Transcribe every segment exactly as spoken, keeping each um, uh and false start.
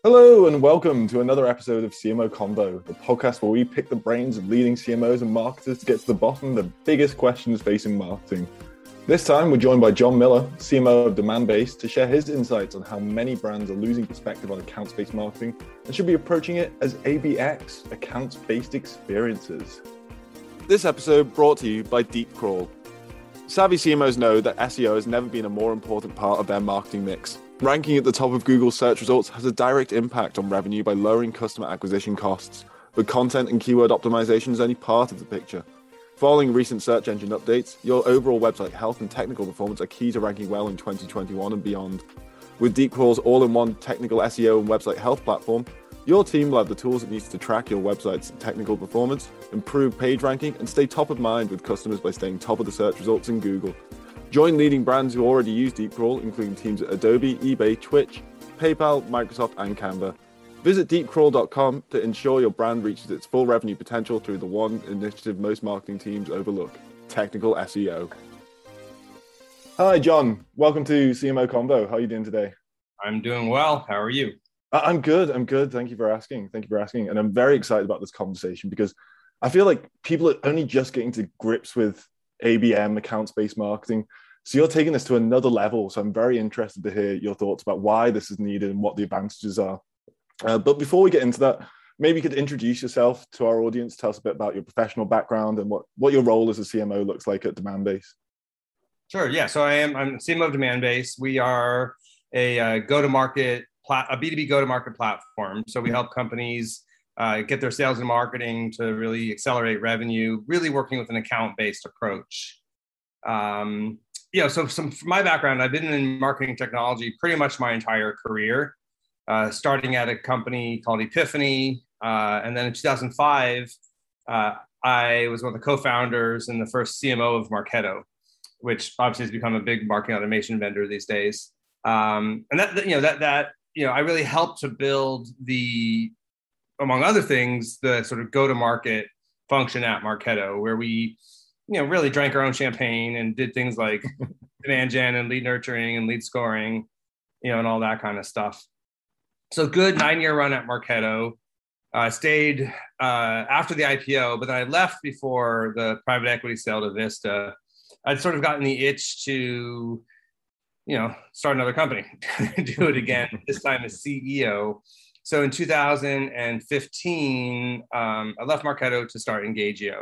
Hello and welcome to another episode of C M O Convo, the podcast where we pick the brains of leading C M Os and marketers to get to the bottom of the biggest questions facing marketing. This time we're joined by John Miller, C M O of Demandbase, to share his insights on how many brands are losing perspective on accounts-based marketing and should be approaching it as A B X, accounts-based experiences. This episode brought to you by DeepCrawl. Savvy C M Os know that S E O has never been a more important part of their marketing mix. Ranking at the top of Google search results has a direct impact on revenue by lowering customer acquisition costs, but content and keyword optimization is only part of the picture. Following recent search engine updates, your overall website health and technical performance are key to ranking well in twenty twenty-one and beyond. With DeepCrawl's all-in-one technical S E O and website health platform, your team will have the tools it needs to track your website's technical performance, improve page ranking, and stay top of mind with customers by staying top of the search results in Google. Join leading brands who already use DeepCrawl, including teams at Adobe, eBay, Twitch, PayPal, Microsoft, and Canva. Visit deep crawl dot com to ensure your brand reaches its full revenue potential through the one initiative most marketing teams overlook: technical S E O. Hi, John. Welcome to C M O Convo. How are you doing today? I'm doing well. How are you? I'm good. I'm good. Thank you for asking. Thank you for asking. And I'm very excited about this conversation because I feel like people are only just getting to grips with A B M, accounts-based marketing. So you're taking this to another level. So I'm very interested to hear your thoughts about why this is needed and what the advantages are. Uh, but before we get into that, maybe you could introduce yourself to our audience, tell us a bit about your professional background and what, what your role as a C M O looks like at Demandbase. Sure. Yeah. So I am, I'm C M O of Demandbase. We are a uh, go-to-market, plat- a B two B go-to-market platform. So we help companies uh, get their sales and marketing to really accelerate revenue, really working with an account-based approach. Um, you know, so some from my background, I've been in marketing technology pretty much my entire career, uh, starting at a company called Epiphany. Uh, and then in two thousand five, uh, I was one of the co-founders and the first C M O of Marketo, which obviously has become a big marketing automation vendor these days. Um, and that, you know, that, that, you know, I really helped to build the, among other things, the sort of go-to-market function at Marketo, where we, you know, really drank our own champagne and did things like demand gen and lead nurturing and lead scoring, you know, and all that kind of stuff. So good nine-year run at Marketo. I uh, stayed uh, after the I P O, but then I left before the private equity sale to Vista. I'd sort of gotten the itch to, you know, start another company, do it again, this time as C E O. So in two thousand fifteen, um, I left Marketo to start Engagio.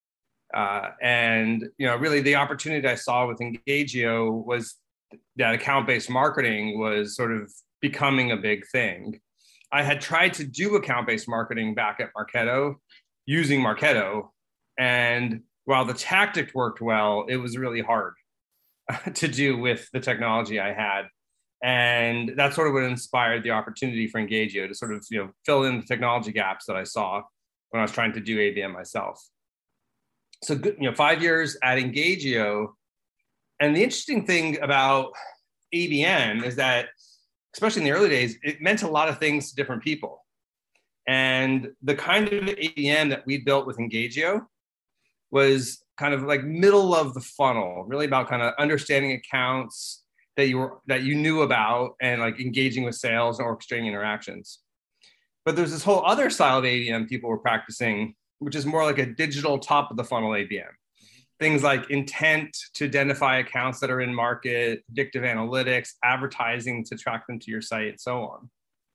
Uh, and, you know, really the opportunity I saw with Engagio was that account-based marketing was sort of becoming a big thing. I had tried to do account-based marketing back at Marketo using Marketo. And while the tactic worked well, it was really hard to do with the technology I had. And that's sort of what inspired the opportunity for Engagio to sort of, you know, fill in the technology gaps that I saw when I was trying to do A B M myself. So, good, you know, five years at Engagio. And the interesting thing about A B M is that, especially in the early days, it meant a lot of things to different people. And the kind of A B M that we built with Engagio was kind of like middle of the funnel, really about kind of understanding accounts that you were that you knew about and like engaging with sales and orchestrating interactions. But there's this whole other style of A B M people were practicing, which is more like a digital top of the funnel A B M. Mm-hmm. Things like intent to identify accounts that are in market, predictive analytics, advertising to track them to your site, and so on.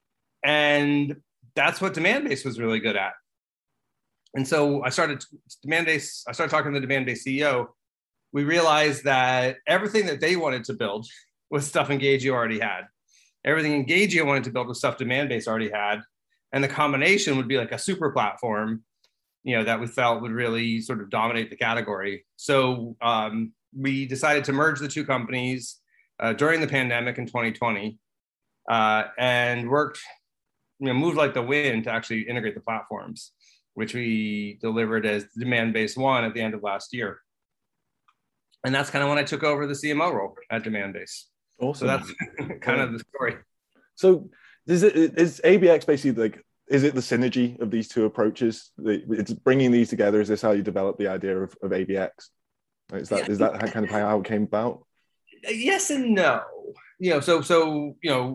And that's what Demandbase was really good at. And so I started Demandbase, I started talking to the Demandbase C E O. We realized that everything that they wanted to build was stuff Engagio already had. Everything Engagio wanted to build was stuff Demandbase already had. And the combination would be like a super platform, you know, that we felt would really sort of dominate the category. So um, we decided to merge the two companies uh, during the pandemic in twenty twenty uh, and worked, you know, moved like the wind to actually integrate the platforms, which we delivered as Demandbase One at the end of last year. And that's kind of when I took over the C M O role at Demandbase. Awesome. So that's kind of the story. So is it is A B X basically like, is it the synergy of these two approaches? It's bringing these together. Is this how you develop the idea of, of A B X? Is that yeah. is that kind of how it came about? Yes and no. You know, so so you know,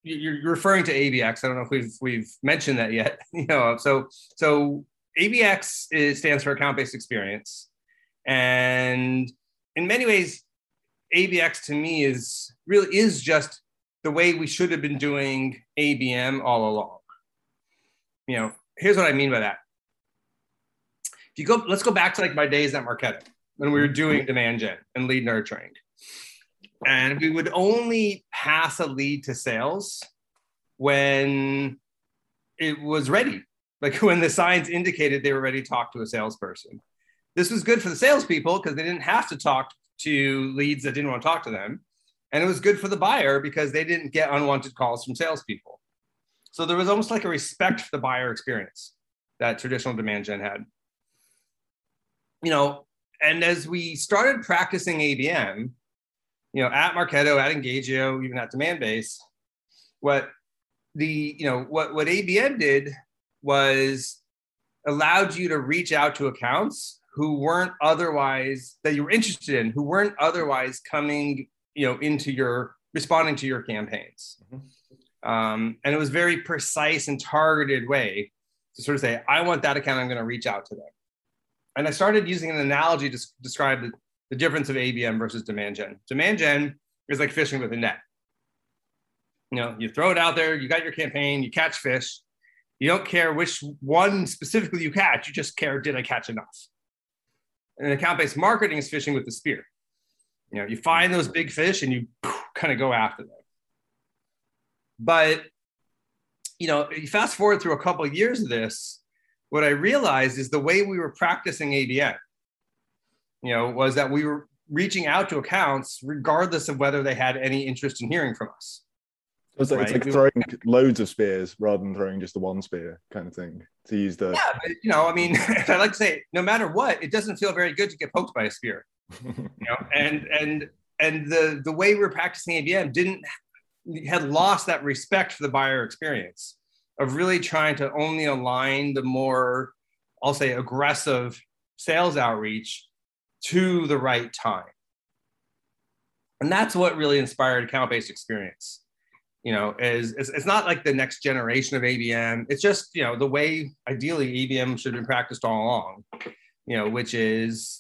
you're referring to A B X. I don't know if we've we've mentioned that yet. You know, so so A B X is, stands for account-based experience, and in many ways, A B X to me is really is just the way we should have been doing A B M all along. You know, here's what I mean by that. If you go, let's go back to like my days at Marketo when we were doing demand gen and lead nurturing. And we would only pass a lead to sales when it was ready, like when the signs indicated they were ready to talk to a salesperson. This was good for the salespeople because they didn't have to talk to leads that didn't want to talk to them. And it was good for the buyer because they didn't get unwanted calls from salespeople. So there was almost like a respect for the buyer experience that traditional demand gen had. You know, and as we started practicing A B M, you know, at Marketo, at Engagio, even at Demandbase, what the, you know, what, what A B M did was allowed you to reach out to accounts who weren't otherwise, that you were interested in, who weren't otherwise coming, you know, into your, responding to your campaigns. Mm-hmm. Um, and it was very precise and targeted way to sort of say, I want that account, I'm going to reach out to them. And I started using an analogy to describe the, the difference of A B M versus demand gen. Demand gen is like fishing with a net. You know, you throw it out there, you got your campaign, you catch fish. You don't care which one specifically you catch, you just care, did I catch enough? And account-based marketing is fishing with the spear. You know, you find those big fish and you kind of go after them. But, you know, you fast forward through a couple of years of this, what I realized is the way we were practicing A B M, you know, was that we were reaching out to accounts regardless of whether they had any interest in hearing from us. It's like, right? It's like throwing loads of spears rather than throwing just the one spear kind of thing, to use the... Yeah, but, you know, I mean, I like to say, no matter what, it doesn't feel very good to get poked by a spear. You know, and and and the the way we were practicing A B M didn't had lost that respect for the buyer experience of really trying to only align the more, I'll say, aggressive sales outreach to the right time. And that's what really inspired account-based experience. You know, is it's, it's not like the next generation of A B M. It's just, you know, the way ideally A B M should have been practiced all along, you know, which is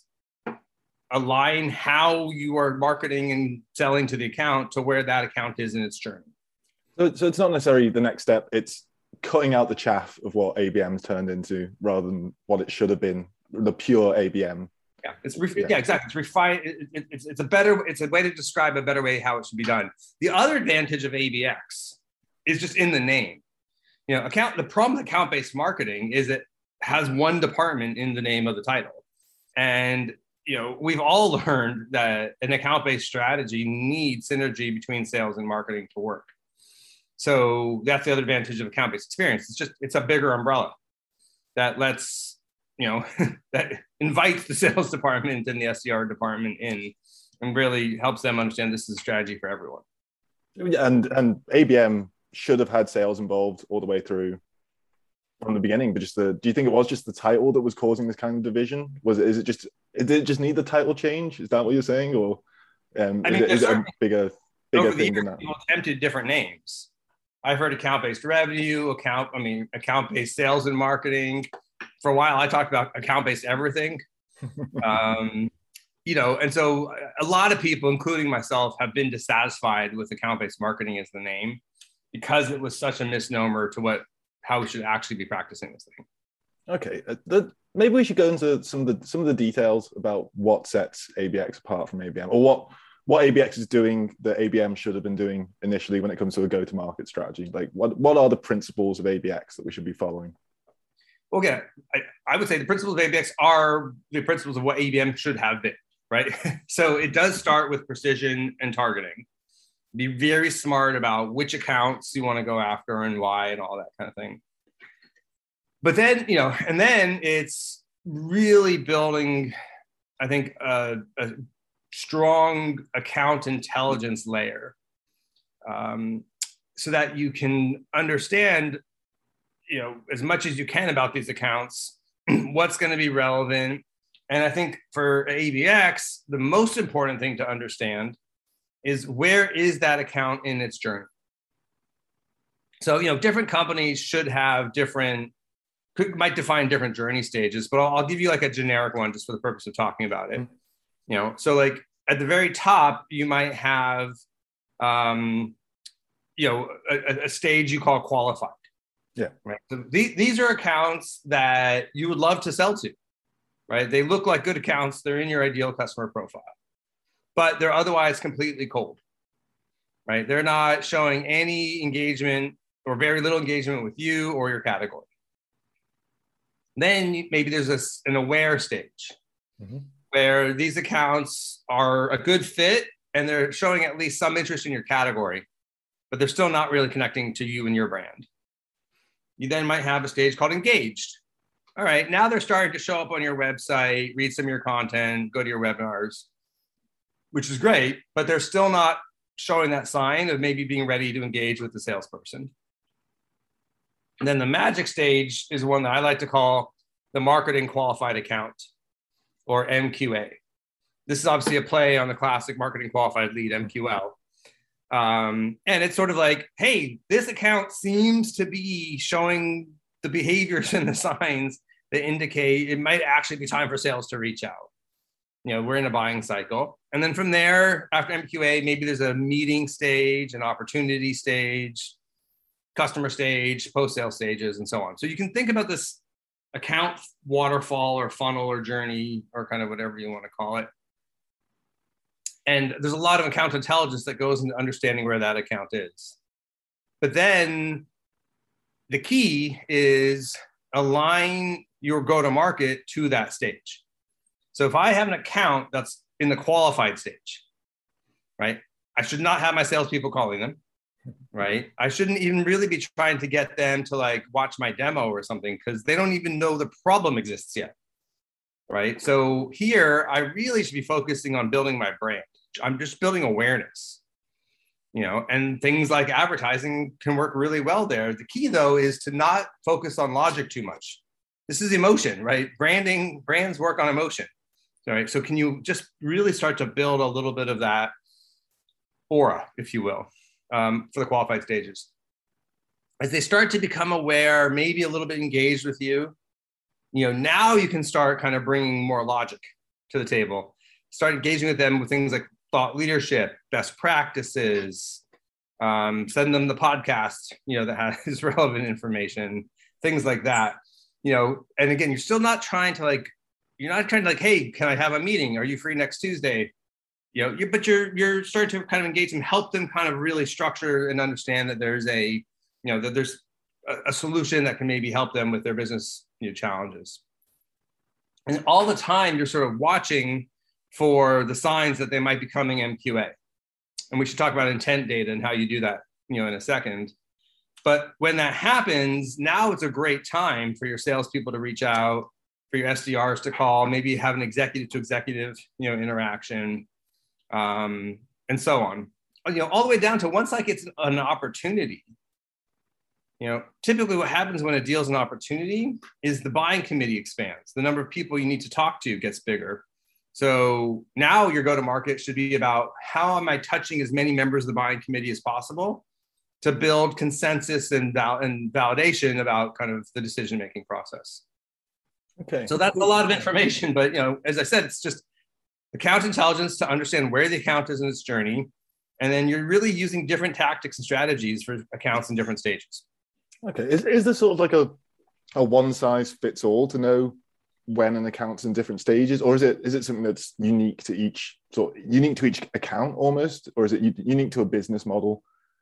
align how you are marketing and selling to the account to where that account is in its journey. So, so it's not necessarily the next step. It's cutting out the chaff of what A B M's turned into rather than what it should have been, the pure A B M. Yeah, it's ref- yeah. yeah, exactly. It's refined. It, it, it's it's a better. It's a way to describe a better way how it should be done. The other advantage of A B X is just in the name. You know, account. The problem with account-based marketing is it has one department in the name of the title, and you know we've all learned that an account-based strategy needs synergy between sales and marketing to work. So that's the other advantage of account-based experience. It's just it's a bigger umbrella that lets. You know, that invites the sales department and the S D R department in and really helps them understand this is a strategy for everyone. And and A B M should have had sales involved all the way through from the beginning, but just the, do you think it was just the title that was causing this kind of division? Was it, is it just, did it just need the title change? Is that what you're saying? Or um, I mean, is, it, is it a bigger, bigger thing than that? People attempted different names. I've heard account-based revenue, account, I mean, account-based sales and marketing. For a while, I talked about account-based everything, um, you know, and so a lot of people, including myself, have been dissatisfied with account-based marketing as the name because it was such a misnomer to what how we should actually be practicing this thing. Okay, uh, the, maybe we should go into some of the some of the details about what sets A B X apart from A B M, or what what A B X is doing that A B M should have been doing initially when it comes to a go-to-market strategy. Like, what what are the principles of A B X that we should be following? Well, again, I, I would say the principles of A B X are the principles of what A B M should have been, right? So it does start with precision and targeting. Be very smart about which accounts you want to go after and why and all that kind of thing. But then, you know, and then it's really building, I think, a, a strong account intelligence layer um, so that you can understand, you know, as much as you can about these accounts, what's going to be relevant. And I think for A B X, the most important thing to understand is where is that account in its journey? So, you know, different companies should have different, could, might define different journey stages, but I'll, I'll give you like a generic one just for the purpose of talking about it. Mm-hmm. You know, so like at the very top, you might have, um, you know, a, a stage you call qualified. Yeah. Right. So th- these are accounts that you would love to sell to, right? They look like good accounts. They're in your ideal customer profile, but they're otherwise completely cold, right? They're not showing any engagement or very little engagement with you or your category. Then maybe there's a, an aware stage mm-hmm. where these accounts are a good fit and they're showing at least some interest in your category, but they're still not really connecting to you and your brand. You then might have a stage called engaged. All right, now they're starting to show up on your website, read some of your content, go to your webinars, which is great, but they're still not showing that sign of maybe being ready to engage with the salesperson. And then the magic stage is one that I like to call the marketing qualified account, or M Q A. This is obviously a play on the classic marketing qualified lead, M Q L. Um, and it's sort of like, hey, this account seems to be showing the behaviors and the signs that indicate it might actually be time for sales to reach out. You know, we're in a buying cycle. And then from there, after M Q A, maybe there's a meeting stage, an opportunity stage, customer stage, post-sale stages, and so on. So you can think about this account waterfall or funnel or journey or kind of whatever you want to call it. And there's a lot of account intelligence that goes into understanding where that account is. But then the key is align your go-to-market to that stage. So if I have an account that's in the qualified stage, right, I should not have my salespeople calling them, right? I shouldn't even really be trying to get them to like watch my demo or something because they don't even know the problem exists yet, right? So here, I really should be focusing on building my brand. I'm just building awareness, you know, and things like advertising can work really well there. The key though is to not focus on logic too much. This is emotion, right? Branding, brands work on emotion, right? So can you just really start to build a little bit of that aura, if you will, um, for the qualified stages? As they start to become aware, maybe a little bit engaged with you, you know, now you can start kind of bringing more logic to the table. Start engaging with them with things like thought leadership, best practices, um, send them the podcast, you know, that has relevant information, things like that, you know. And again, you're still not trying to like, you're not trying to like, hey, can I have a meeting? Are you free next Tuesday? You know, you, but you're you're starting to kind of engage them, help them kind of really structure and understand that there's a, you know, that there's a, a solution that can maybe help them with their business, you know, challenges. And all the time you're sort of watching for the signs that they might be coming M Q A. And we should talk about intent data and how you do that, you know, in a second. But when that happens, now it's a great time for your salespeople to reach out, for your S D Rs to call, maybe have an executive to executive, you know, interaction, um, and so on. You know, all the way down to once like it's an opportunity. You know, typically what happens when a deal is an opportunity is the buying committee expands. The number of people you need to talk to gets bigger. So now your go-to-market should be about how am I touching as many members of the buying committee as possible to build consensus and, val- and validation about kind of the decision-making process. Okay. So that's a lot of information, but you know, as I said, it's just account intelligence to understand where the account is in its journey. And then you're really using different tactics and strategies for accounts in different stages. Okay. Is, is there sort of like a, a one-size-fits-all to know when an account's in different stages, or is it is it something that's unique to each sort of, unique to each account almost, or is it unique to a business model?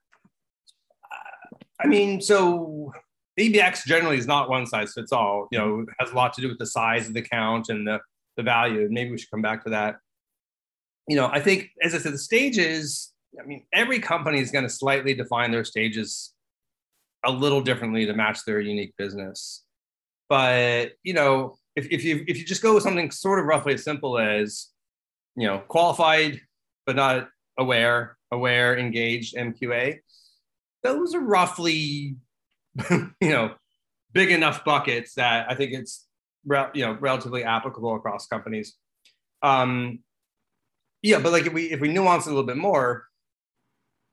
I mean, so A B X generally is not one size fits all. You know, it has a lot to do with the size of the account and the the value. Maybe we should come back to that. You know, I think, as I said, the stages. I mean, every company is going to slightly define their stages a little differently to match their unique business. But you know, If, if you if you just go with something sort of roughly as simple as, you know, qualified but not aware, aware, engaged, M Q A, those are roughly, you know, big enough buckets that I think it's, you know, relatively applicable across companies. Um, yeah, but like if we if we nuance it a little bit more,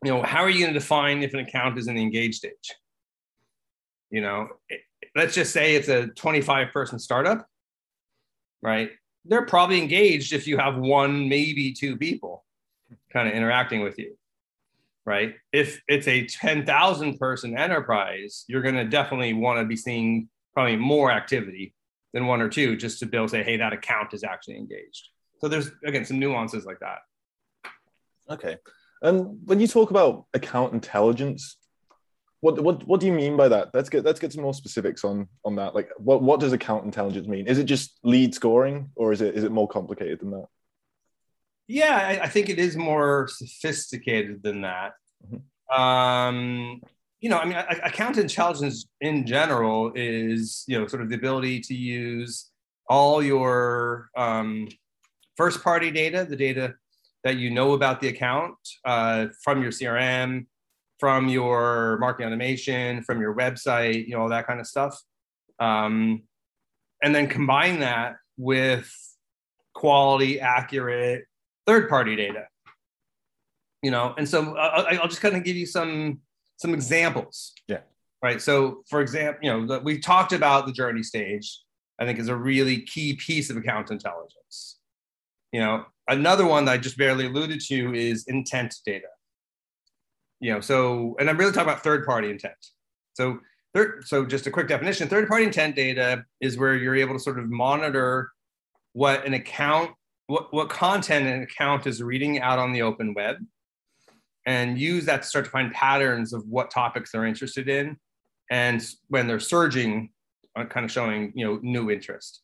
you know, how are you going to define if an account is in the engaged stage? You know, it, let's just say it's a twenty-five person startup, right? They're probably engaged if you have one, maybe two people kind of interacting with you, right? If it's a ten thousand person enterprise, you're going to definitely want to be seeing probably more activity than one or two, just to be able to say, hey, that account is actually engaged. So there's, again, some nuances like that. Okay. And when you talk about account intelligence, what what what do you mean by that? Let's get let's get some more specifics on on that. Like, what what does account intelligence mean? Is it just lead scoring, or is it is it more complicated than that? Yeah, I, I think it is more sophisticated than that. Mm-hmm. Um, you know, I mean, account intelligence in general is, you know, sort of the ability to use all your um, first party data, the data that you know about the account uh, from your C R M, from your marketing automation, from your website, you know, all that kind of stuff. Um, and then combine that with quality, accurate third-party data, you know? And so I'll, I'll just kind of give you some, some examples. Yeah. Right. So for example, you know, we talked about the journey stage, I think is a really key piece of account intelligence. You know, another one that I just barely alluded to is intent data. You know, so, and I'm really talking about third-party intent. So, third, so just a quick definition, third-party intent data is where you're able to sort of monitor what an account, what, what content an account is reading out on the open web, and use that to start to find patterns of what topics they're interested in. And when they're surging, uh, kind of showing, you know, new interest.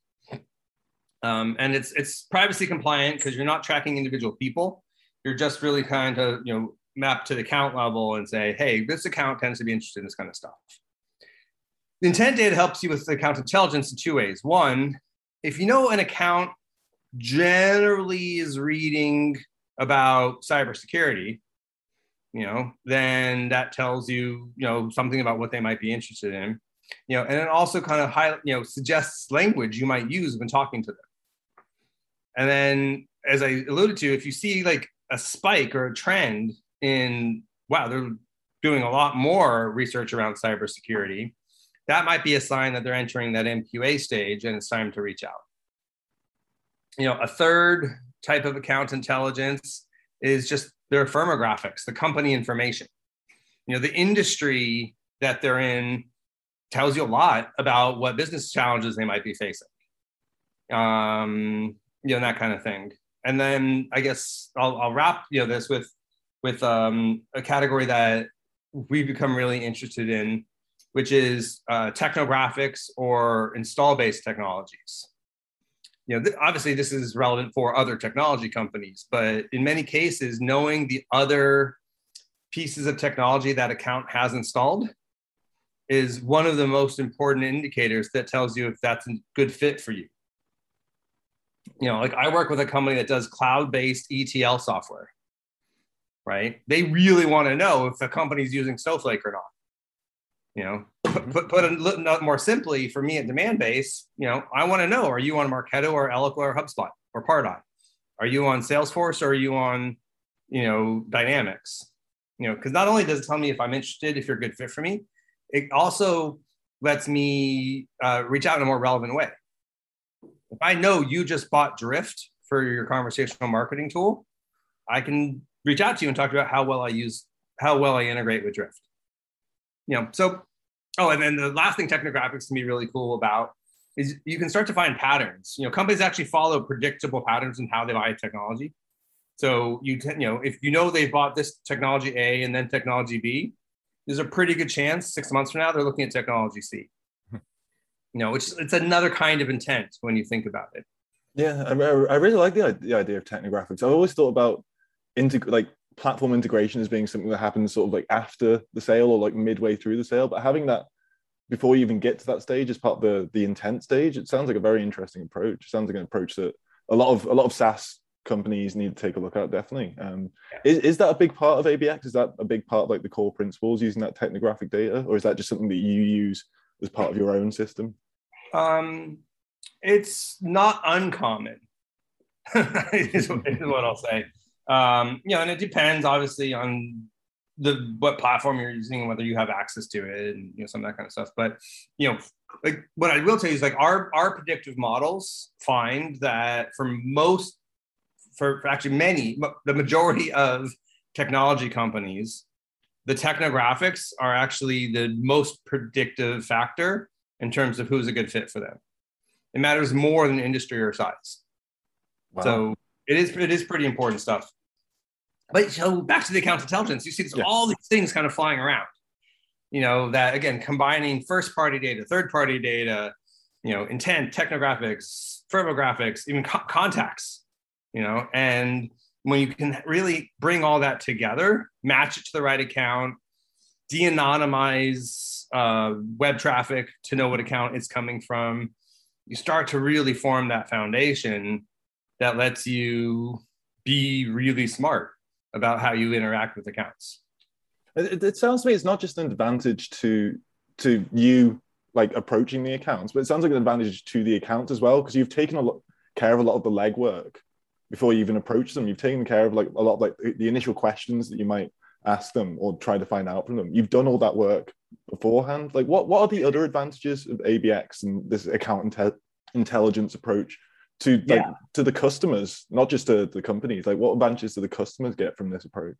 Um, and it's, it's privacy compliant because you're not tracking individual people. You're just really kind of, you know, map to the account level and say, hey, this account tends to be interested in this kind of stuff. The intent data helps you with account intelligence in two ways. One, if you know an account generally is reading about cybersecurity, you know, then that tells you, you know, something about what they might be interested in, you know, and it also kind of high, you know, suggests language you might use when talking to them. And then, as I alluded to, if you see like a spike or a trend in, wow, they're doing a lot more research around cybersecurity, that might be a sign that they're entering that M Q A stage and it's time to reach out. You know, a third type of account intelligence is just their firmographics, the company information. You know, the industry that they're in tells you a lot about what business challenges they might be facing. Um, you know, that kind of thing. And then I guess I'll, I'll wrap, you know, this with, with um, a category that we've become really interested in, which is uh, technographics or install-based technologies. You know, th- obviously this is relevant for other technology companies, but in many cases, knowing the other pieces of technology that account has installed is one of the most important indicators that tells you if that's a good fit for you. You know, like I work with a company that does cloud-based E T L software, right? They really want to know if the company's using Snowflake or not. You know, put, put, put a little more simply for me at Demandbase, you know, I want to know, are you on Marketo or Eloqua or HubSpot or Pardot? Are you on Salesforce or are you on, you know, Dynamics? You know, because not only does it tell me if I'm interested, if you're a good fit for me, it also lets me uh, reach out in a more relevant way. If I know you just bought Drift for your conversational marketing tool, I can reach out to you and talk about how well I use, how well I integrate with Drift. You know, so, oh, and then the last thing technographics can be really cool about is you can start to find patterns. You know, companies actually follow predictable patterns in how they buy technology. So you, you know, if you know they've bought this technology A and then technology B, there's a pretty good chance six months from now they're looking at technology C. You know, which it's another kind of intent when you think about it. Yeah, I, I really like the, the idea of technographics. I've always thought about integ- like platform integration as being something that happens sort of like after the sale or like midway through the sale, but having that before you even get to that stage as part of the, the intent stage, it sounds like a very interesting approach. It sounds like an approach that a lot of a lot of SaaS companies need to take a look at, definitely. Um, yeah. is, is that a big part of A B X? Is that a big part of like the core principles using that technographic data, or is that just something that you use as part of your own system? Um, it's not uncommon, is, is what I'll say. Um, you know, and it depends obviously on the what platform you're using, whether you have access to it, and you know some of that kind of stuff. But you know, like what I will tell you is like our our predictive models find that for most, for, for actually many, the majority of technology companies, the technographics are actually the most predictive factor in terms of who's a good fit for them. It matters more than industry or size. Wow. So it is it is pretty important stuff. But so back to the account intelligence, you see this, yeah. all these things kind of flying around, you know, that again, combining first party data, third party data, you know, intent, technographics, firmographics, even co- contacts, you know, and when you can really bring all that together, match it to the right account, de-anonymize uh, web traffic to know what account it's coming from, you start to really form that foundation that lets you be really smart about how you interact with accounts. It, it sounds to me it's not just an advantage to to you like approaching the accounts, but it sounds like an advantage to the account as well, because you've taken a lot care of a lot of the legwork before you even approach them. You've taken care of like a lot of like the initial questions that you might ask them or try to find out from them. You've done all that work beforehand. Like what what are the other advantages of A B X and this account inte- intelligence approach to like yeah. to the customers, not just to the companies? Like what advantages do the customers get from this approach?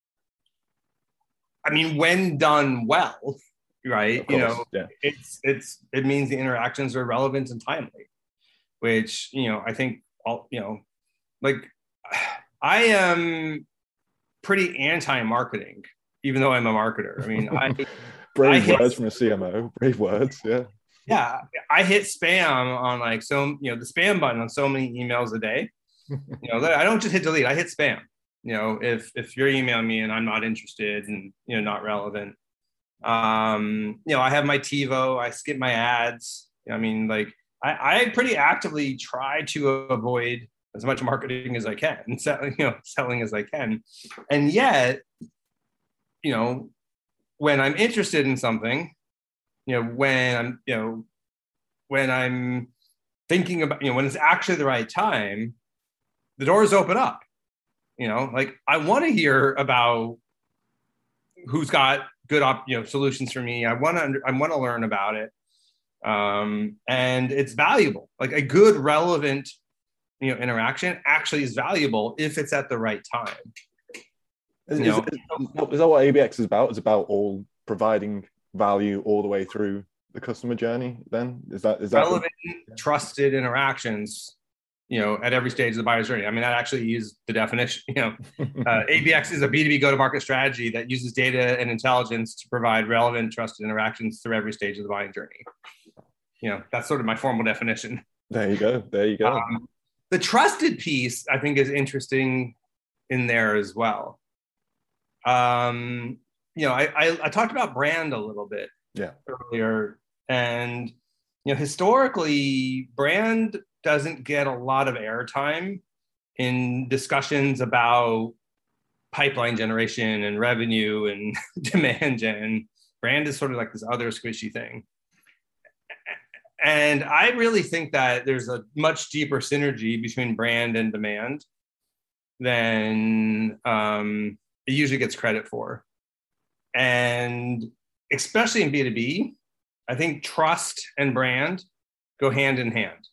I mean, when done well, right? You know, yeah. it's it's it means the interactions are relevant and timely, which, you know, I think all, you know, like I am pretty anti-marketing, even though I'm a marketer. I mean, I brave I words hit, from a C M O, brave words, yeah. Yeah, I hit spam on like so, you know, the spam button on so many emails a day. You know, I don't just hit delete, I hit spam. You know, if if you're emailing me and I'm not interested and, you know, not relevant. Um, you know, I have my TiVo, I skip my ads. I mean, like I, I pretty actively try to avoid as much marketing as I can and selling, you know, selling as I can. And yet, you know, when I'm interested in something, you know, when I'm, you know, when I'm thinking about, you know, when it's actually the right time, the doors open up. You know, like I want to hear about who's got good, op, you know, solutions for me. I want to, I want to learn about it, um, and it's valuable. Like a good, relevant, you know, interaction actually is valuable if it's at the right time. Is, you is, know? is, is that what A B X is about? It's about all providing value all the way through the customer journey. Then is that is that relevant, the... trusted interactions, you know, at every stage of the buyer's journey. I mean, that actually is the definition. You know, uh, A B X is a B two B go-to-market strategy that uses data and intelligence to provide relevant, trusted interactions through every stage of the buying journey. You know, that's sort of my formal definition. There you go. There you go. Um, the trusted piece, I think, is interesting in there as well. Um, you know, I, I, I talked about brand a little bit yeah. earlier, and you know, historically, brand doesn't get a lot of airtime in discussions about pipeline generation and revenue and demand gen. Brand is sort of like this other squishy thing. And I really think that there's a much deeper synergy between brand and demand than um, it usually gets credit for. And especially in B two B, I think trust and brand go hand in hand.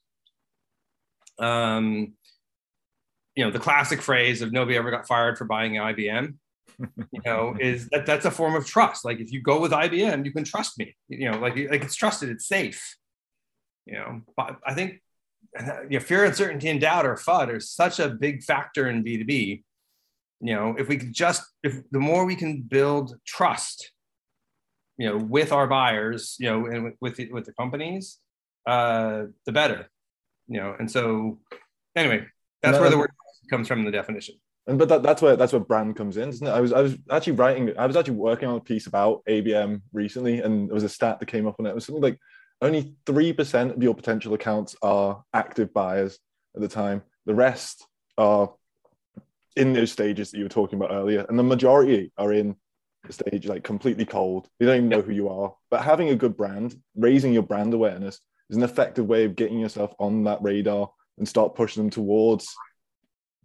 Um, you know, the classic phrase of nobody ever got fired for buying I B M, you know, is that that's a form of trust. Like if you go with I B M, you can trust me, you know, like, like it's trusted, it's safe, you know. But I think, you know, fear, uncertainty, and doubt, or F U D, are such a big factor in B two B. You know, if we could just, if the more we can build trust, you know, with our buyers, you know, and with the, with the companies, uh, the better, you know. And so, anyway, that's no, where the word comes from in the definition. And but that, that's where that's where brand comes in, isn't it? I was I was actually writing, I was actually working on a piece about A B M recently, and there was a stat that came up on it. It was something like only three percent of your potential accounts are active buyers at the time. The rest are in those stages that you were talking about earlier, and the majority are in the stage like completely cold. They don't even know who you are. But having a good brand, raising your brand awareness, is an effective way of getting yourself on that radar and start pushing them towards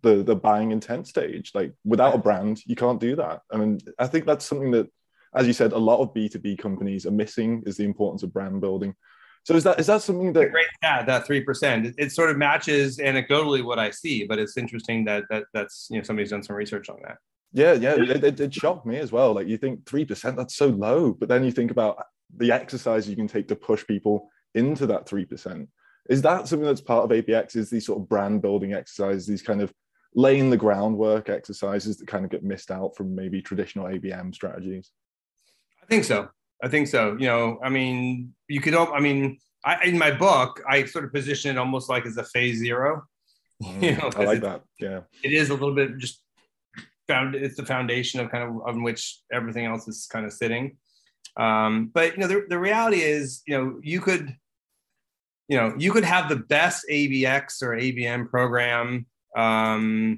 the the buying intent stage. Like without a brand, you can't do that. I mean, I think that's something that, as you said, a lot of B two B companies are missing, is the importance of brand building. So is that is that something that great stat, that three percent? It, it sort of matches anecdotally what I see, but it's interesting that that that's, you know, somebody's done some research on that. Yeah, yeah, it, it, it shocked me as well. Like you think three percent, that's so low, but then you think about the exercise you can take to push people into that three percent. Is that something that's part of A B X? Is these sort of brand building exercises, these kind of laying the groundwork exercises that kind of get missed out from maybe traditional A B M strategies? I think so. I think so. You know, I mean, you could, I mean, I, in my book, I sort of position it almost like as a phase zero. Mm, you know, I like that. Yeah. It is a little bit just found, it's the foundation of kind of on which everything else is kind of sitting. Um, but, you know, the, the reality is, you know, you could, you know, you could have the best A B X or A B M program um,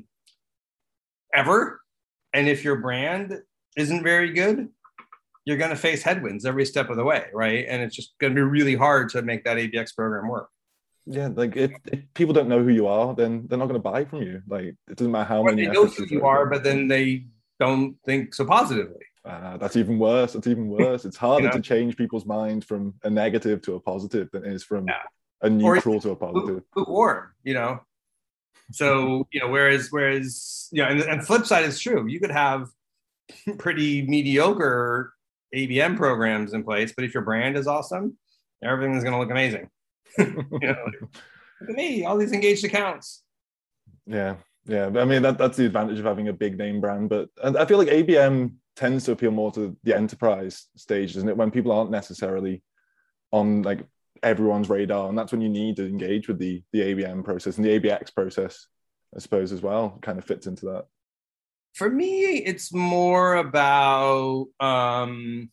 ever. And if your brand isn't very good, you're going to face headwinds every step of the way, right? And it's just going to be really hard to make that A B X program work. Yeah, like if, if people don't know who you are, then they're not going to buy from you. Like it doesn't matter how or many. They know who you are, but then they don't think so positively. Uh, that's even worse. That's even worse. It's harder you know? to change people's mind from a negative to a positive than it is from yeah. a neutral to a positive. Lukewarm, you know. So you know, whereas whereas you know, and and flip side is true. You could have pretty mediocre A B M programs in place, but if your brand is awesome, everything's going to look amazing. You know, like, look at me, all these engaged accounts. Yeah, yeah. I mean, that, that's the advantage of having a big name brand. But and I feel like A B M tends to appeal more to the enterprise stage, doesn't it? When people aren't necessarily on like everyone's radar, and that's when you need to engage with the the A B M process, and the A B X process, I suppose, as well, kind of fits into that. For me, it's more about um,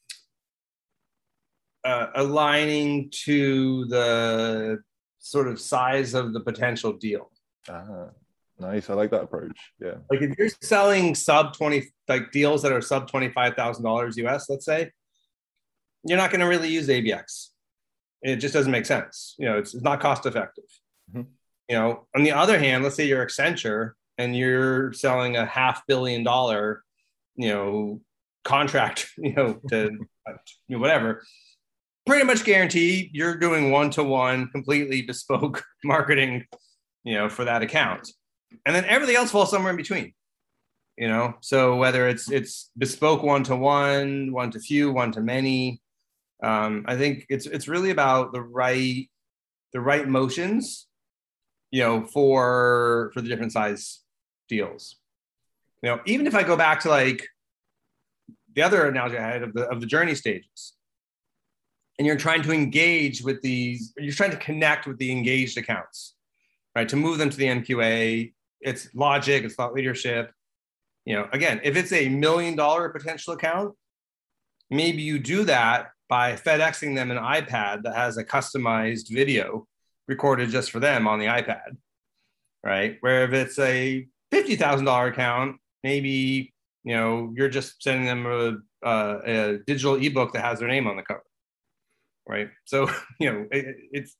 uh, aligning to the sort of size of the potential deal. Ah, nice. I like that approach. Yeah. Like if you're selling sub twenty, like deals that are sub twenty-five thousand dollars U S, let's say, you're not going to really use A B X. It just doesn't make sense. You know, it's, it's not cost effective. Mm-hmm. You know, on the other hand, let's say you're Accenture and you're selling a half billion dollar, you know, contract, you know, to you know, whatever, pretty much guarantee you're doing one-to-one completely bespoke marketing, you know, for that account. And then everything else falls somewhere in between, you know? So whether it's, it's bespoke one-to-one, one-to-few, one-to-many, um, I think it's, it's really about the right, the right motions, you know, for, for the different size deals. You know, even if I go back to like the other analogy I had of the of the journey stages, and you're trying to engage with these, you're trying to connect with the engaged accounts, right? To move them to the M Q A, it's logic, it's thought leadership. You know, again, if it's a million dollar potential account, maybe you do that by FedExing them an iPad that has a customized video recorded just for them on the iPad, right? Where if it's a fifty thousand dollars account, maybe, you know, you're just sending them a, a, a digital ebook that has their name on the cover, right? So, you know, it, it's,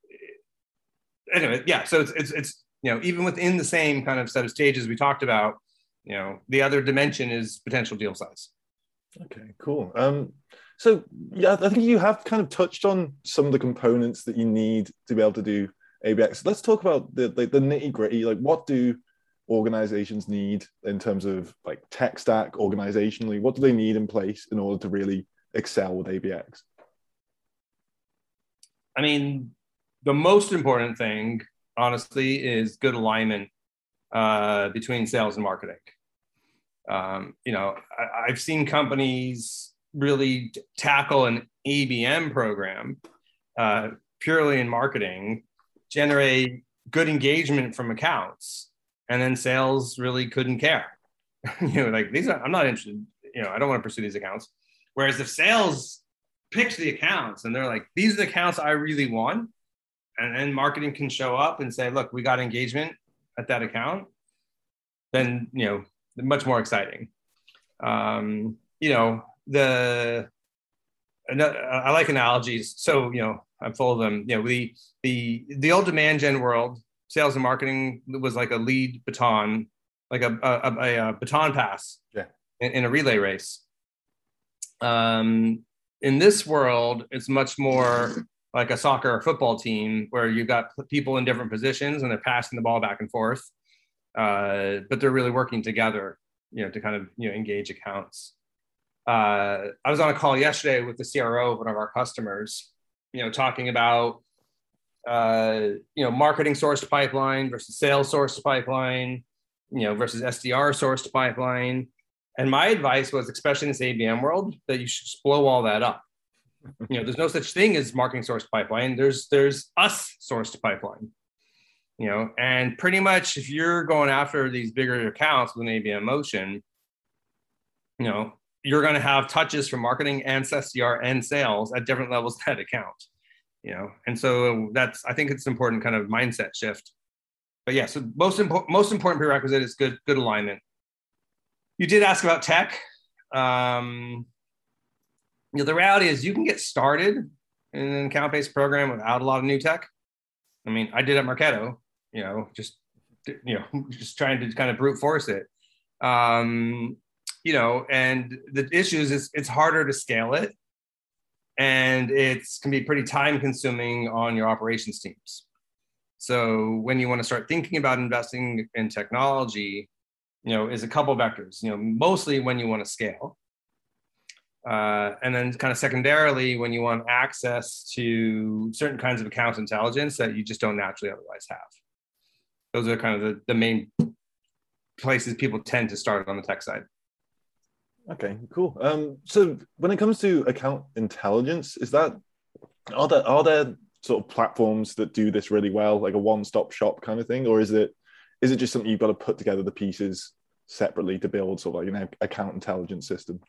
it, anyway, yeah, so it's, it's, it's, you know, even within the same kind of set of stages we talked about, you know, the other dimension is potential deal size. Okay, cool. Um, so, yeah, I think you have kind of touched on some of the components that you need to be able to do A B X. Let's talk about the, the, the nitty gritty, like what do organizations need in terms of like tech stack, organizationally? What do they need in place in order to really excel with A B X? I mean, the most important thing, honestly, is good alignment uh, between sales and marketing. Um, you know, I, I've seen companies really t- tackle an A B M program uh, purely in marketing, generate good engagement from accounts, and then sales really couldn't care. You know, like these are, I'm not interested, you know, I don't want to pursue these accounts. Whereas if sales picks the accounts and they're like, these are the accounts I really want, and then marketing can show up and say, look, we got engagement at that account, then, you know, much more exciting. Um, you know, the, I like analogies. So, you know, I'm full of them. You know, the, the, the old demand gen world, sales and marketing was like a lead baton, like a, a, a, a baton pass yeah. in, in a relay race. Um, in this world, it's much more like a soccer or football team where you've got people in different positions and they're passing the ball back and forth, uh, but they're really working together, you know, to kind of, you know, engage accounts. Uh, I was on a call yesterday with the C R O of one of our customers, you know, talking about, uh, you know, marketing sourced pipeline versus sales sourced pipeline, you know, versus S D R sourced pipeline. And my advice was, especially in this A B M world, that you should just blow all that up. You know, there's no such thing as marketing sourced pipeline. There's there's us sourced pipeline. You know, and pretty much if you're going after these bigger accounts with an A B M motion, you know, you're going to have touches from marketing and S D R and sales at different levels of that account. You know, and so that's, I think it's an important kind of mindset shift. But yeah, so most important most important prerequisite is good good alignment. You did ask about tech. Um, you know, the reality is you can get started in an account-based program without a lot of new tech. I mean, I did at Marketo, you know, just, you know, just trying to kind of brute force it. Um, you know, and the issues is it's harder to scale it. And it's can be pretty time consuming on your operations teams. So when you want to start thinking about investing in technology, you know, is a couple of vectors, you know, mostly when you want to scale. Uh, and then kind of secondarily, when you want access to certain kinds of account intelligence that you just don't naturally otherwise have. Those are kind of the, the main places people tend to start on the tech side. Okay, cool. Um, so when it comes to account intelligence, is that, are there, are there sort of platforms that do this really well, like a one-stop shop kind of thing? Or is it, is it just something you've got to put together the pieces separately to build sort of like an account intelligence system?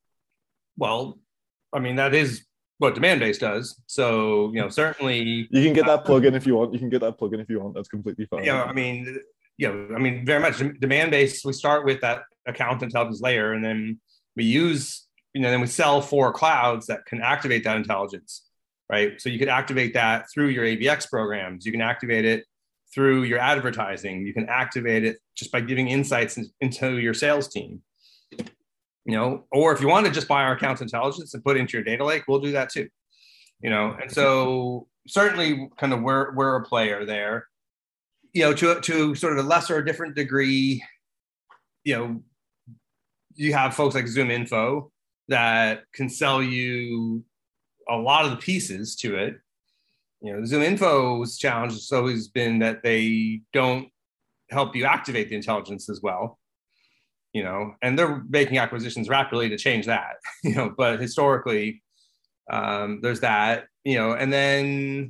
Well, I mean, that is what Demandbase does. So, you know, certainly you can get that plugin if you want. You can get that plugin if you want. That's completely fine. Yeah, you know, I mean, you know, I mean, very much Demandbase. We start with that account intelligence layer, and then we use, you know, then we sell for clouds that can activate that intelligence, right? So you could activate that through your A B X programs. You can activate it through your advertising. You can activate it just by giving insights in, into your sales team. You know, or if you want to just buy our account intelligence and put it into your data lake, we'll do that too. You know, and so certainly kind of we're, we're a player there. You know, to, to sort of a lesser or different degree, you know, you have folks like ZoomInfo that can sell you a lot of the pieces to it. You know, ZoomInfo's challenge has always been that they don't help you activate the intelligence as well. You know, and they're making acquisitions rapidly to change that, you know, but historically, um, there's that, you know, and then,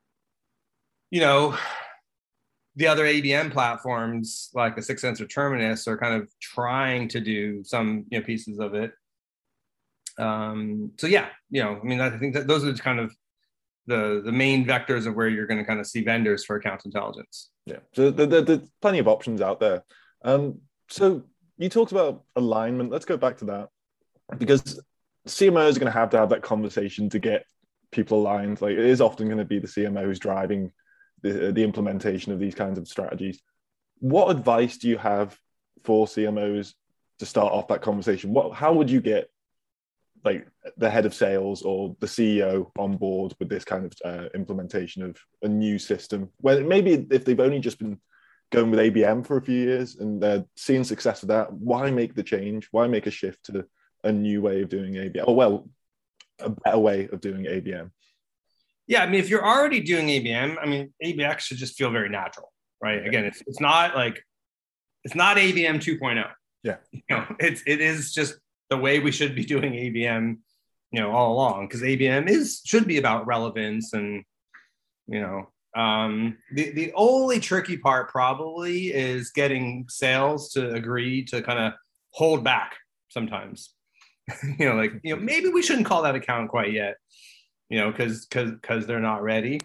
you know, the other A B M platforms like the Six Sense or Terminus are kind of trying to do some, you know, pieces of it. Um, so yeah, you know, I mean, I think that those are kind of the the main vectors of where you're going to kind of see vendors for account intelligence. Yeah, so there, there, there's plenty of options out there. Um, so you talked about alignment. Let's go back to that, because C M Os are going to have to have that conversation to get people aligned. Like, it is often going to be the C M O who's driving the, the implementation of these kinds of strategies. What advice do you have for C M Os to start off that conversation? What, how would you get like the head of sales or the C E O on board with this kind of uh, implementation of a new system? Well, maybe if they've only just been going with A B M for a few years and they're seeing success with that, why make the change? Why make a shift to a new way of doing A B M? Or, well, a better way of doing A B M? Yeah, I mean, if you're already doing A B M, I mean, A B X should just feel very natural, right? Again, it's it's not like, it's not A B M two point oh. Yeah. You know, it's, it is just the way we should be doing A B M, you know, all along, because A B M is, should be about relevance and, you know, Um, the, the only tricky part probably is getting sales to agree to kind of hold back sometimes. You know, like, you know, maybe we shouldn't call that account quite yet, you know, because because because they're not ready.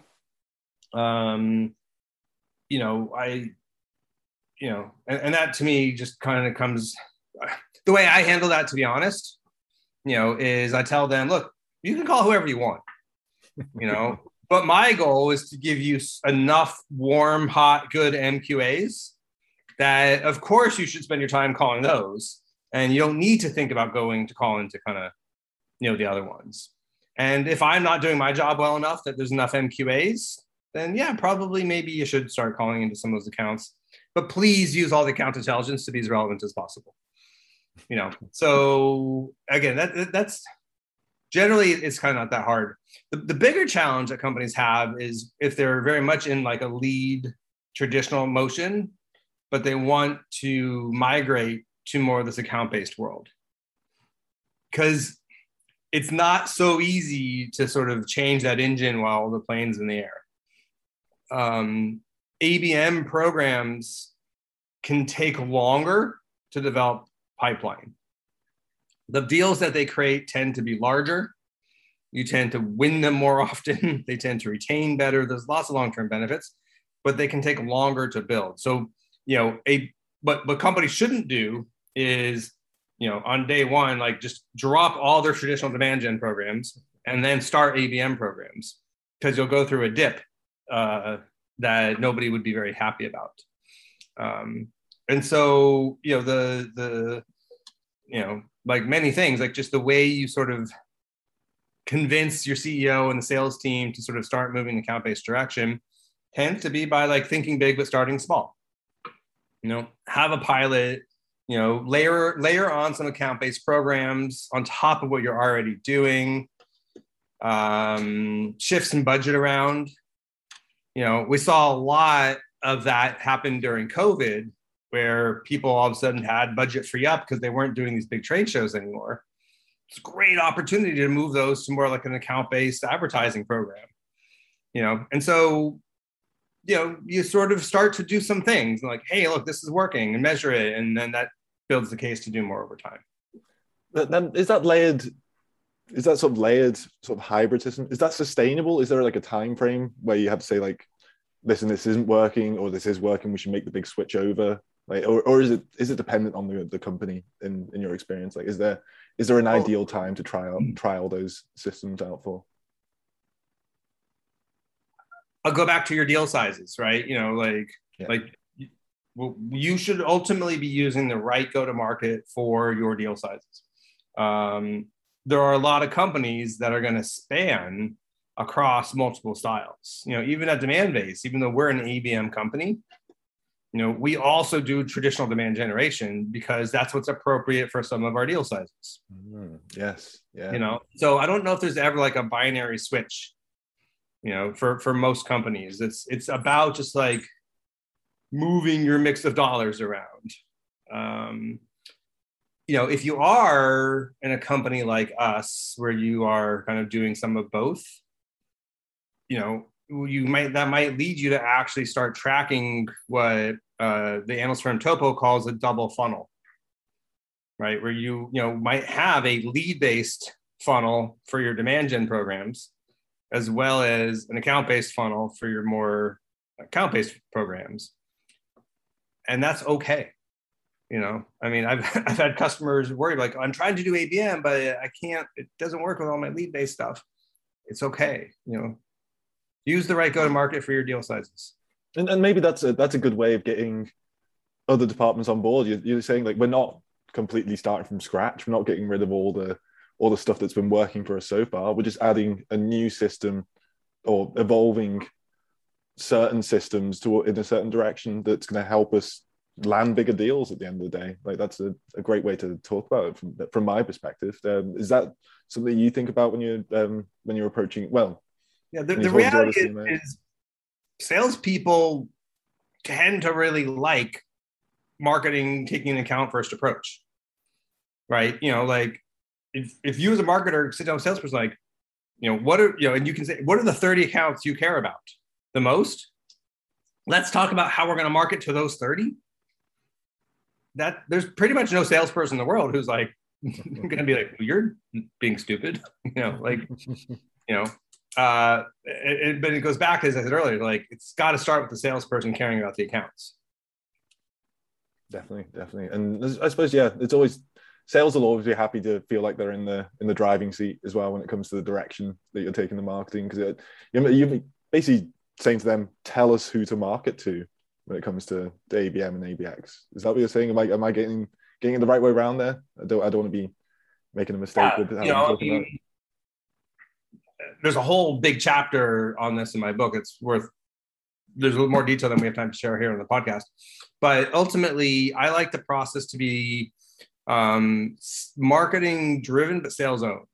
Um, you know, I, you know, and, and that to me just kind of comes, the way I handle that, to be honest, you know, is I tell them, look, you can call whoever you want, you know. But my goal is to give you enough warm, hot, good M Q As that, of course, you should spend your time calling those. And you don't need to think about going to call into kind of, you know, the other ones. And if I'm not doing my job well enough that there's enough M Q As, then yeah, probably maybe you should start calling into some of those accounts. But please use all the account intelligence to be as relevant as possible. You know, so again, that that's generally it's kind of not that hard. The, the bigger challenge that companies have is if they're very much in like a lead traditional motion, but they want to migrate to more of this account-based world. Because it's not so easy to sort of change that engine while the plane's in the air. Um, A B M programs can take longer to develop pipeline. The deals that they create tend to be larger. You tend to win them more often. They tend to retain better. There's lots of long-term benefits, but they can take longer to build. So, you know, a what, what companies shouldn't do is, you know, on day one, like just drop all their traditional demand gen programs and then start A B M programs, because you'll go through a dip uh, that nobody would be very happy about. Um, and so, you know, the, the, you know, like many things, like just the way you sort of convince your C E O and the sales team to sort of start moving account-based direction tends to be by like thinking big, but starting small. You know, have a pilot, you know, layer, layer on some account-based programs on top of what you're already doing, um, shift some budget around. You know, we saw a lot of that happen during COVID, where people all of a sudden had budget free up because they weren't doing these big trade shows anymore. It's a great opportunity to move those to more like an account-based advertising program, you know? And so, you know, you sort of start to do some things like, hey, look, this is working, and measure it. And then that builds the case to do more over time. But then is that layered, is that sort of layered sort of hybrid system? Is that sustainable? Is there like a time frame where you have to say like, listen, this isn't working, or this is working, we should make the big switch over? Like, or, or is it is it dependent on the, the company in, in your experience? Like, is there is there an oh. ideal time to try out try all those systems out for? I'll go back to your deal sizes, right? You know, like yeah. like well, you should ultimately be using the right go-to-market for your deal sizes. Um, there are a lot of companies that are going to span across multiple styles. You know, even at Demandbase, even though we're an A B M company, you know, we also do traditional demand generation because that's what's appropriate for some of our deal sizes. Mm, yes. Yeah. You know, so I don't know if there's ever like a binary switch, you know, for, for most companies. It's, it's about just like moving your mix of dollars around. Um, you know, if you are in a company like us, where you are kind of doing some of both, you know, you might, that might lead you to actually start tracking what uh, the analyst firm Topo calls a double funnel, right? Where you, you know, might have a lead-based funnel for your demand gen programs, as well as an account-based funnel for your more account-based programs. And that's okay. You know, I mean, I've, I've had customers worry like, I'm trying to do A B M, but I can't, it doesn't work with all my lead-based stuff. It's okay. You know, use the right go-to-market for your deal sizes. And, and maybe that's a that's a good way of getting other departments on board. You're, you're saying like, we're not completely starting from scratch. We're not getting rid of all the all the stuff that's been working for us so far. We're just adding a new system or evolving certain systems to in a certain direction that's going to help us land bigger deals at the end of the day. Like, that's a, a great way to talk about it from, from my perspective. Um, is that something you think about when you're um, when you're approaching? Well, yeah, the, the reality is, is salespeople tend to really like marketing taking an account first approach, right? You know, like if, if you as a marketer sit down with a salesperson, like, you know, what are, you know, and you can say, what are the thirty accounts you care about the most? Let's talk about how we're going to market to those thirty. That there's pretty much no salesperson in the world who's like going to be like, well, you're being stupid, you know, like, you know, uh, it, it, but it goes back, as I said earlier, like it's got to start with the salesperson caring about the accounts. Definitely, definitely. And I suppose, yeah, it's always, sales will always be happy to feel like they're in the in the driving seat as well when it comes to the direction that you're taking the marketing, because you're, you're basically saying to them, tell us who to market to when it comes to the A B M and A B X. Is that what you're saying? Am I am I getting getting it the right way around there? I don't I don't want to be making a mistake yeah, with how you know, I'm talking I mean, about. There's a whole big chapter on this in my book. It's worth there's a little more detail than we have time to share here on the podcast. But ultimately, I like the process to be um, marketing driven, but sales owned.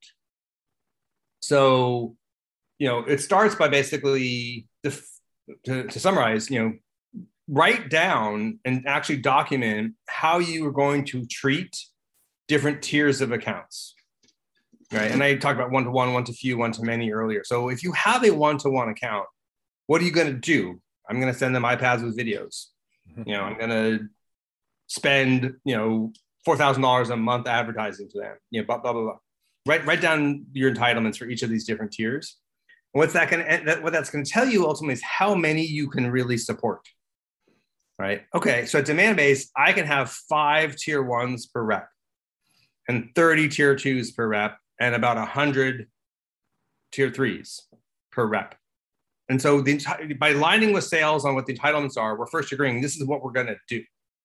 So, you know, it starts by basically, the, to, to summarize, you know, write down and actually document how you are going to treat different tiers of accounts. Right. And I talked about one-to-one, one-to-few, one-to-many earlier. So if you have a one-to-one account, what are you going to do? I'm going to send them iPads with videos. You know, I'm going to spend, you know, four thousand dollars a month advertising to them, you know, blah, blah, blah, blah. Write, write down your entitlements for each of these different tiers. And what's that going to, what that's going to tell you ultimately is how many you can really support. Right. Okay. So at Demandbase, I can have five tier ones per rep and thirty tier twos per rep and about one hundred tier threes per rep. And so the, by aligning with sales on what the entitlements are, we're first agreeing this is what we're going to do.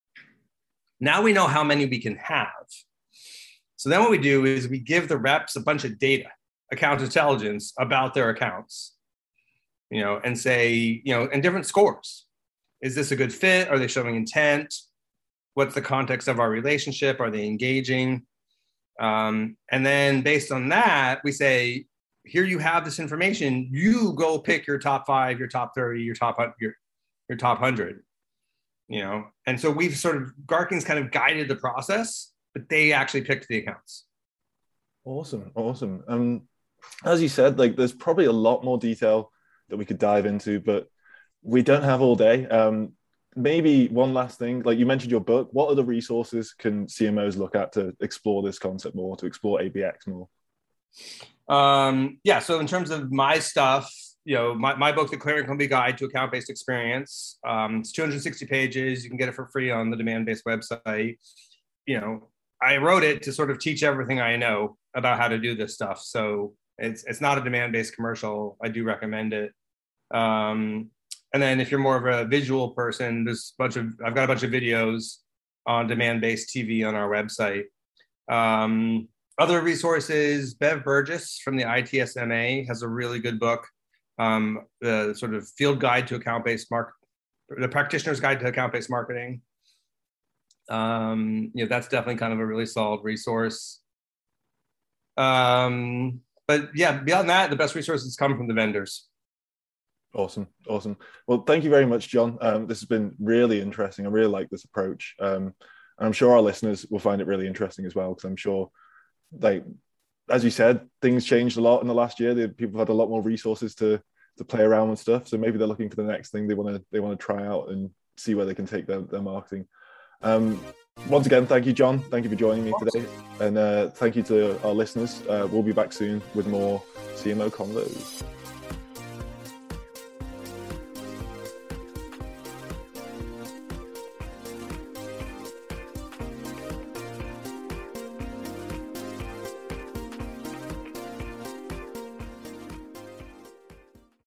Now we know how many we can have. So then what we do is we give the reps a bunch of data, account intelligence about their accounts, you know, and say, you know, and different scores. Is this a good fit? Are they showing intent? What's the context of our relationship? Are they engaging? Um, and then based on that, we say, here you have this information. You go pick your top five, your top thirty, your top your your top one hundred. You know, and so we've sort of Garking's kind of guided the process, but they actually picked the accounts. Awesome, awesome. Um, as you said, like there's probably a lot more detail that we could dive into, but we don't have all day. Um, maybe one last thing, like you mentioned your book. What other resources can C M Os look at to explore this concept more, to explore A B X more? Um, yeah. So in terms of my stuff, you know, my, my book, The Clearing Company Guide to Account-Based Experience, um, it's two hundred sixty pages. You can get it for free on the Demandbase website. You know, I wrote it to sort of teach everything I know about how to do this stuff. So it's, it's not a Demandbase commercial. I do recommend it. Um, and then if you're more of a visual person, there's a bunch of, I've got a bunch of videos on Demandbase T V on our website. Um, Other resources, Bev Burgess from the I T S M A has a really good book, um, the sort of field guide to account-based mark, the practitioner's guide to account-based marketing. Um, you know, that's definitely kind of a really solid resource. Um, but yeah, beyond that, the best resources come from the vendors. Awesome, awesome. Well, thank you very much, John. Um, this has been really interesting. I really like this approach. Um, and I'm sure our listeners will find it really interesting as well, because I'm sure, like, as you said, things changed a lot in the last year. The, people have had a lot more resources to to play around with stuff. So maybe they're looking for the next thing they want to they want to try out and see where they can take their, their marketing. Um, once again, thank you, John. Thank you for joining me today. And uh, thank you to our listeners. Uh, we'll be back soon with more C M O Convos.